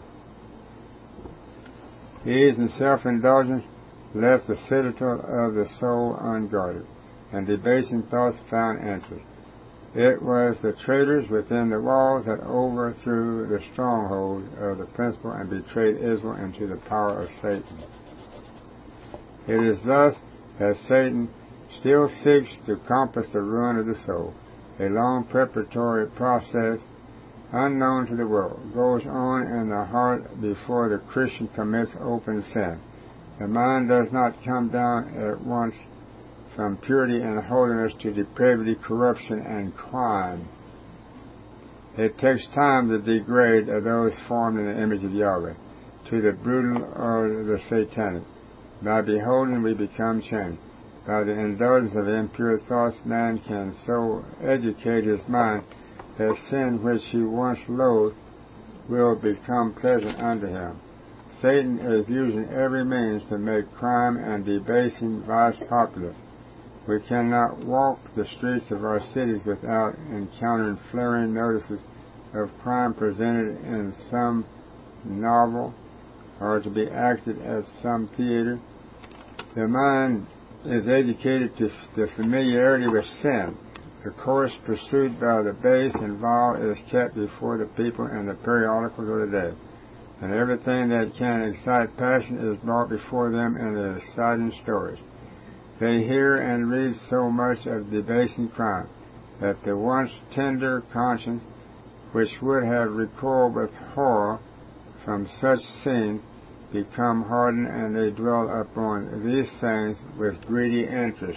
ease and self-indulgence left the citadel of the soul unguarded, and debasing thoughts found entrance. It was the traitors within the walls that overthrew the stronghold of the principle and betrayed Israel into the power of Satan. It is thus that Satan still seeks to compass the ruin of the soul. A long preparatory process, unknown to the world, goes on in the heart before the Christian commits open sin. The mind does not come down at once from purity and holiness to depravity, corruption, and crime. It takes time to degrade those formed in the image of Yahweh. to the brutal or the satanic. By beholding, we become changed. By the indulgence of impure thoughts, man can so educate his mind that sin which he once loathed will become pleasant unto him. Satan is using every means to make crime and debasing vice popular. We cannot walk the streets of our cities without encountering flaring notices of crime presented in some novel or to be acted at some theater. The mind is educated to the familiarity with sin. The course pursued by the base and vile is kept before the people in the periodicals of the day, and everything that can excite passion is brought before them in the exciting stories. They hear and read so much of debasing crime that the once tender conscience, which would have recoiled with horror from such scenes, become hardened, and they dwell upon these things with greedy interest.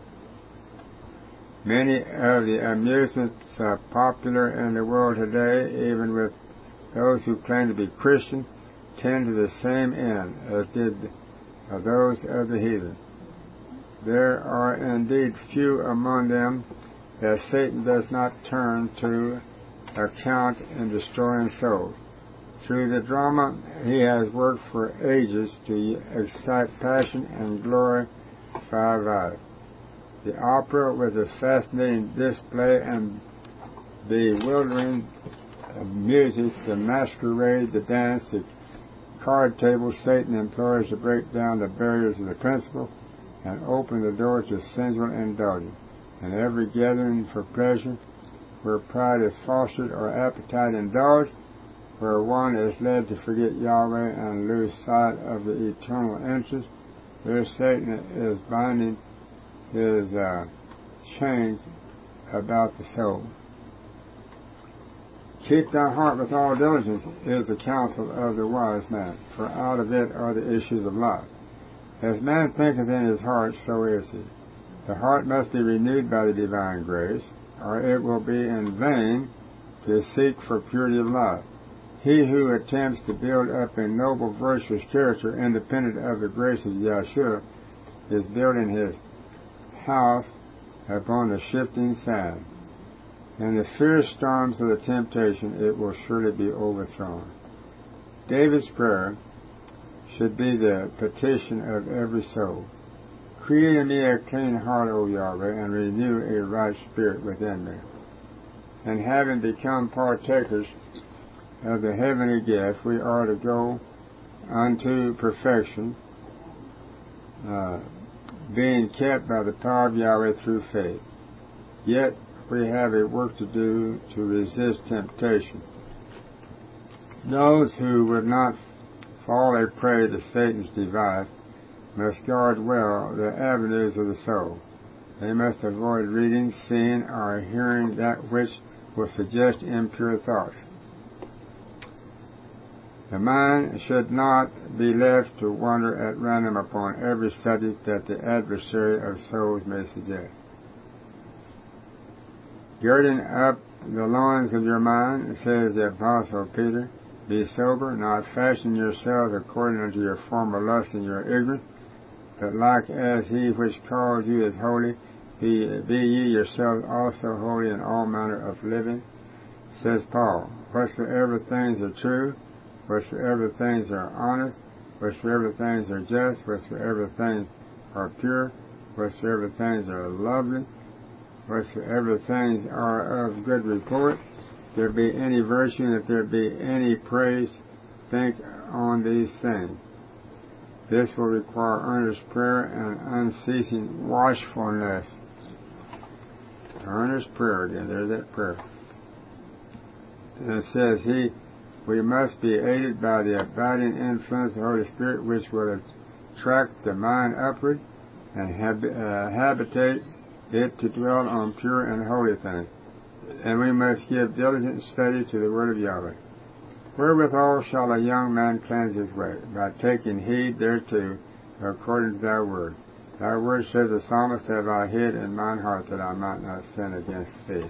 Many of the amusements popular in the world today, even with those who claim to be Christian, tend to the same end as did those of the heathen. There are indeed few among them that Satan does not turn to account in destroying souls. Through the drama he has worked for ages to excite passion and glorify vice. The opera, with its fascinating display and bewildering music, the masquerade, the dance, the card table, Satan implores to break down the barriers of the principle and open the door to sensual indulgence. And every gathering for pleasure, where pride is fostered or appetite indulged, where one is led to forget Yahweh and lose sight of the eternal interest, there Satan is binding his chains about the soul. Keep thy heart with all diligence is the counsel of the wise man, for out of it are the issues of life. As man thinketh in his heart, so is he. The heart must be renewed by the divine grace, or it will be in vain to seek for purity of life. He who attempts to build up a noble, virtuous character independent of the grace of Yahshua is building his house upon the shifting sand. In the fierce storms of the temptation, it will surely be overthrown. David's prayer should be the petition of every soul. Create in me a clean heart, O Yahweh, and renew a right spirit within me. And having become partakers of the heavenly gift, we are to go unto perfection, being kept by the power of Yahweh through faith. Yet we have a work to do to resist temptation. Those who would not fall a prey to Satan's device must guard well the avenues of the soul. They must avoid reading, seeing, or hearing that which will suggest impure thoughts. The mind should not be left to wander at random upon every subject that the adversary of souls may suggest. Girding up the loins of your mind, says the Apostle Peter, be sober, not fashioning yourselves according unto your former lust and your ignorance, but like as he which called you is holy, be ye yourselves also holy in all manner of living. Says Paul, whatsoever things are true, whatsoever things are honest, whatsoever things are just, whatsoever things are pure, whatsoever things are lovely, whatsoever things are of good report, if there be any virtue, and if there be any praise, think on these things. This will require earnest prayer and unceasing watchfulness. Earnest prayer again, there's that prayer. And it says we must be aided by the abiding influence of the Holy Spirit, which will attract the mind upward and habitate it to dwell on pure and holy things. And we must give diligent study to the word of Yahweh. Wherewithal shall a young man cleanse his way? By taking heed thereto, according to thy word. Thy word, says the psalmist, have I hid in mine heart, that I might not sin against thee.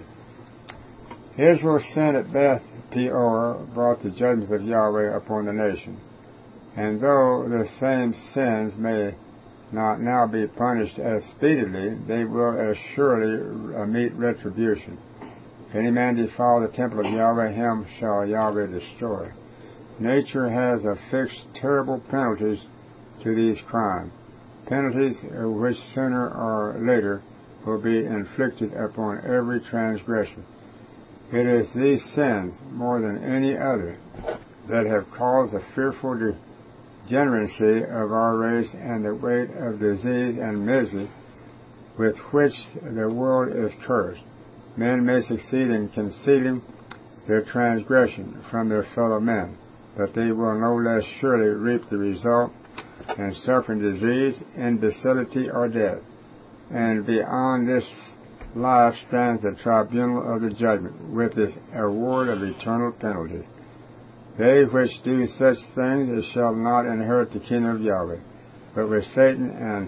Israel's sin at Beth Peor brought the judgments of Yahweh upon the nation. And though the same sins may not now be punished as speedily, they will as surely meet retribution. If any man defile the temple of Yahweh, him shall Yahweh destroy. Nature has affixed terrible penalties to these crimes, penalties which sooner or later will be inflicted upon every transgression. It is these sins, more than any other, that have caused the fearful degeneracy of our race and the weight of disease and misery with which the world is cursed. Men may succeed in concealing their transgression from their fellow men, but they will no less surely reap the result and suffer disease, imbecility, or death. And beyond this life stands the tribunal of the judgment, with its award of eternal penalties. They which do such things shall not inherit the kingdom of Yahweh, but with Satan and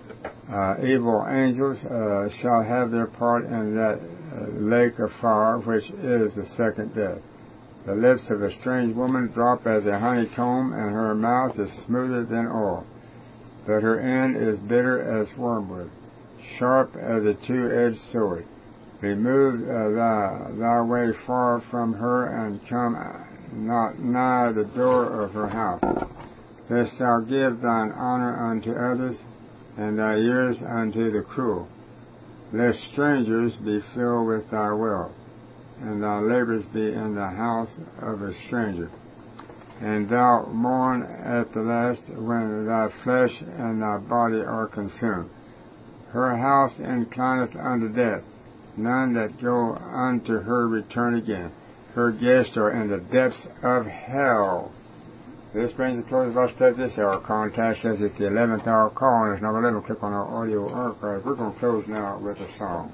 evil angels shall have their part in that lake of fire, which is the second death. The lips of a strange woman drop as a honeycomb, and her mouth is smoother than oil, but her end is bitter as wormwood, sharp as a two-edged sword. Remove thy way far from her, and come not nigh the door of her house, lest thou give thine honor unto others, and thy years unto the cruel, lest strangers be filled with thy wealth, and thy labors be in the house of a stranger. And thou mourn at the last, when thy flesh and thy body are consumed. Her house inclineth unto death. None that go unto her return again. Her guests are in the depths of hell. This brings the close of our study this hour. Contact says it's the 11th hour call, and it's number 11. Click on our audio archive. We're going to close now with a song.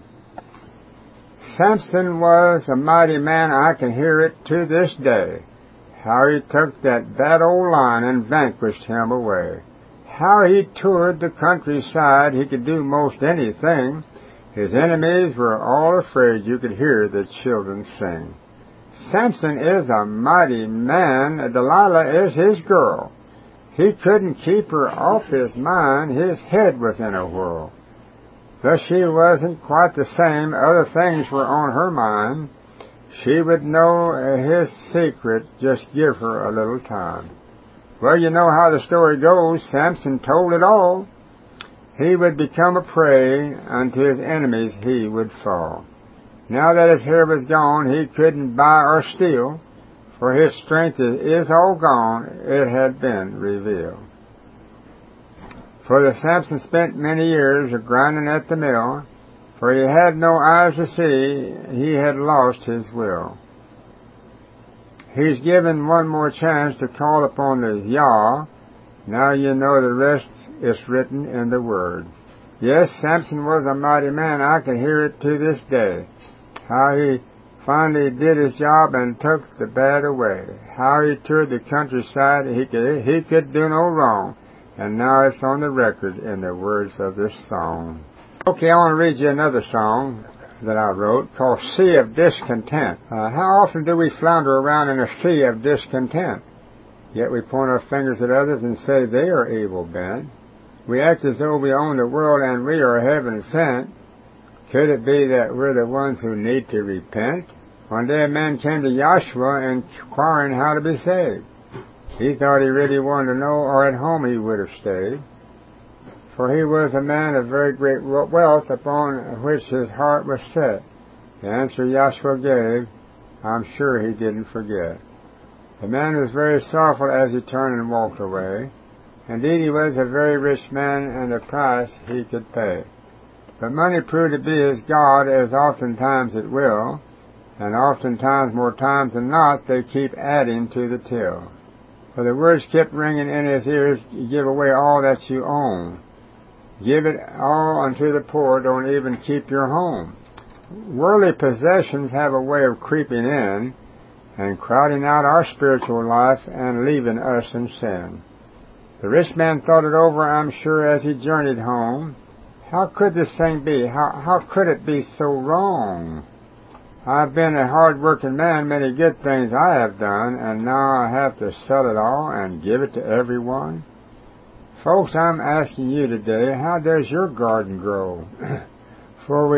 Samson was a mighty man, I can hear it to this day. How he took that bad old lion and vanquished him away. How he toured the countryside, he could do most anything. His enemies were all afraid, you could hear the children sing. Samson is a mighty man, Delilah is his girl. He couldn't keep her off his mind, his head was in a whirl. Though she wasn't quite the same, other things were on her mind. She would know his secret, just give her a little time. Well, you know how the story goes. Samson told it all. He would become a prey, unto his enemies he would fall. Now that his hair was gone, he couldn't buy or steal, for his strength is all gone, it had been revealed. For the Samson spent many years grinding at the mill, for he had no eyes to see, he had lost his will. He's given one more chance to call upon the Yah. Now you know the rest is written in the Word. Yes, Samson was a mighty man, I can hear it to this day. How he finally did his job and took the bad away. How he toured the countryside, he could do no wrong. And now it's on the record in the words of this song. Okay, I want to read you another song that I wrote called Sea of Discontent. How often do we flounder around in a sea of discontent? Yet we point our fingers at others and say they are evil bent. We act as though we own the world and we are heaven sent. Could it be that we're the ones who need to repent? One day a man came to Joshua inquiring how to be saved. He thought he really wanted to know, or at home he would have stayed. For he was a man of very great wealth upon which his heart was set. The answer Joshua gave, I'm sure he didn't forget. The man was very sorrowful as he turned and walked away. Indeed, he was a very rich man, and the price he could pay. But money proved to be his God, as oftentimes it will, and oftentimes, more times than not, they keep adding to the till. For the words kept ringing in his ears, give away all that you own. Give it all unto the poor, don't even keep your home. Worldly possessions have a way of creeping in and crowding out our spiritual life and leaving us in sin. The rich man thought it over, I'm sure, as he journeyed home. How could this thing be? How could it be so wrong? I've been a hard-working man, many good things I have done, and now I have to sell it all and give it to everyone. Folks, I'm asking you today, how does your garden grow? For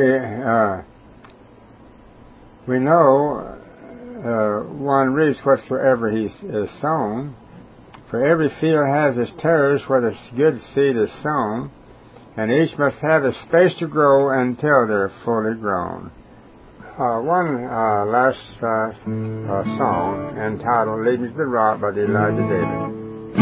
we know one reaps whatsoever he is sown. For every field has its tares where the good seed is sown, and each must have a space to grow until they're fully grown. One last song entitled "Lead Me to the Rock" by the Elijah David.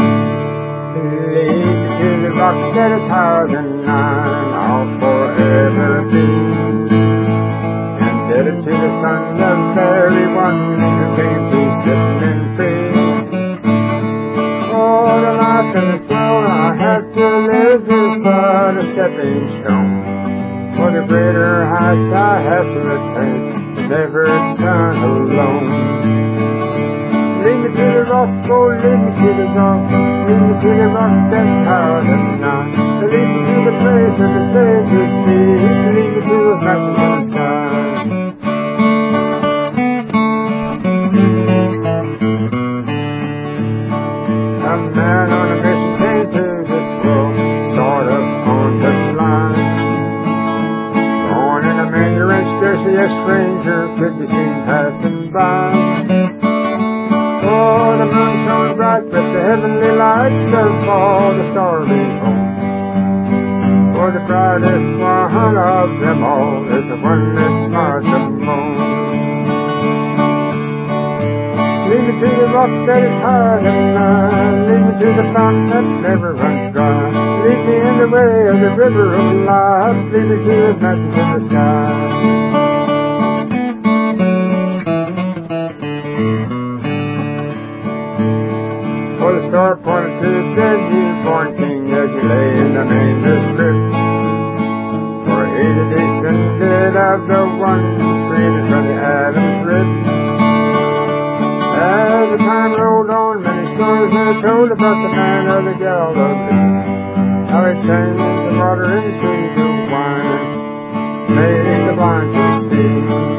Lead me to the rock that is higher than nine, I'll forever be indebted to the Son of very one who came to set men free. For the life in this world I have to live is but a stepping stone. For the greater heights I have to attain, never done alone. Lead me to the rock, oh lead me to the rock, lead me to the rock that's higher than nine. Lead me to the place of the Savior's feet, lead me to those mountains in the sky. A man on a mission came to this world, sort of on the slide. Born in a manger and scarcely a stranger could be seen passing by. Oh, the moon shone bright with the heavenly lights of all the starry home. For the brightest one of them all is the one that's not the moon. Lead me to the rock that is higher than nine, lead me to the fountain that never runs dry. Lead me in the way of the river of life, lead me to those mountains in the sky. For the star pointed to the newborn King as he lay in the manger's crib. For he that descended of the one created from the Adam's rib. As the time rolled on, many stories were told about the man of the Galilee. How he changed the water into the wine and made the blind to see.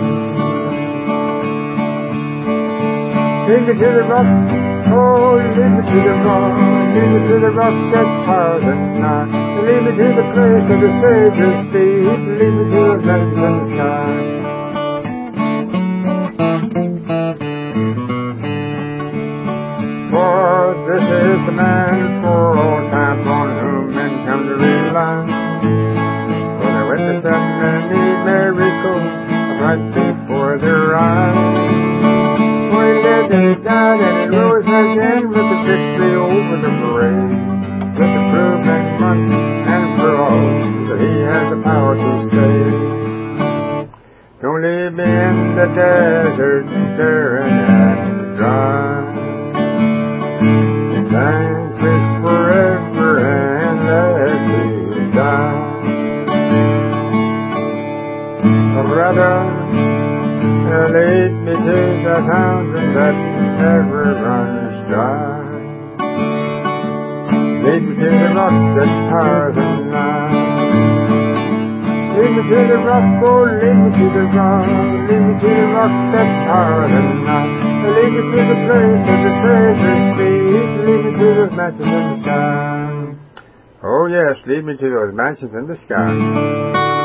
Lead me to the rock, oh, lead me to the rock, lead me to the rock that's higher than nine. Lead me to the place of the Savior's feet, lead me to those mountains in the sky. For this is the man for all time on whom men come to rely. For the witness of many miracles right before their eyes. For he lived and he died and he rose again with the victory over the grave. With the proven once and for all that he has the power to save. Don't leave me in the desert, barren and dry. Thank me forever and let me die. Oh, brother, lead me to the fountain that never runs dry. Lead me to the rock that's higher than nine. Lead me to the rock, oh, lead me to the rock, lead me to the rock that's higher than nine. Lead me to the place of the Savior's feet, lead me to those mansions in the sky. Oh yes, lead me to those mansions in the sky.